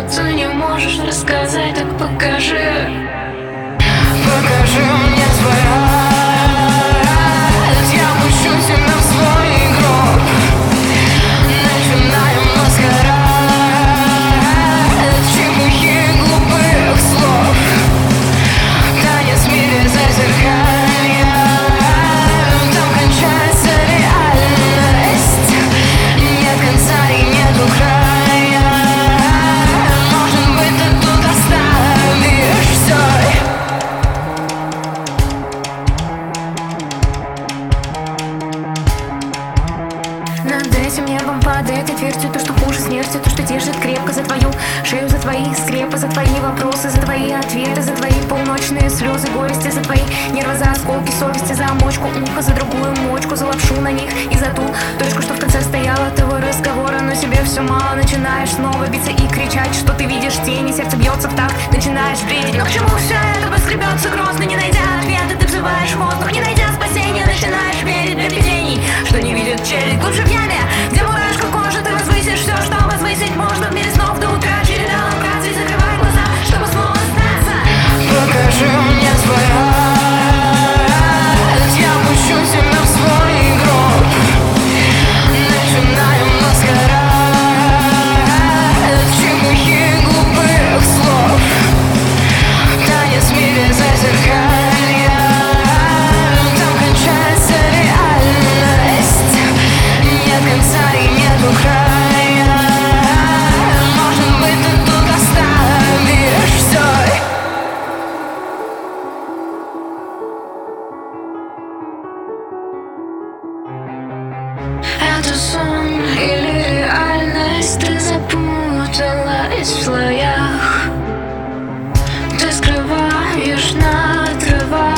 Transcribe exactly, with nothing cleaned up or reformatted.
ты не можешь рассказать, так покажи. Покажи мне свой ад, я пущу тебя в свой гроб. Начинаем маскарад чепухи глупых слов. Танец в мире зазеркалья, там кончается реальность. Нет конца и нету края. Может быть, ты тут оставишь все. Над этим небом падает отверстие, то, что хуже смерти, то, что держит крепко за твою шею, за твои скрепы, за твои вопросы, за твои ответы, за твои полночные слезы, горести, за твои нервы, за осколки совести, за мочку уха, за другую мочку, за лапшу на них и за ту точку, что в конце стояла того разговора. Но себе все мало, начинаешь снова биться и кричать, что ты видишь тени, сердце бьется в такт, начинаешь бредить. Но к чему все это поскребется грозно, не найдя ответа, ты взываешь в воздух, не найдя спасения, начинаешь верить для видений, что не видит челюсть глубже в яме, где мурашка кожи, ты возвысишь все, что возвысить можно в мире снов до утра. Череда локаций, закрывай глаза, чтобы снова остаться. Покажи мне свой ад, я пущу тебя в свой гроб. Начинаем маскарад чепухи глупых слов. Танец в мире зазеркалья, там кончается реальность. Нет конца и нету края. Может быть, ты тут оставишь все. Это сон или реальность, ты запуталась в слоях. Ты скрываешь, наотрываешь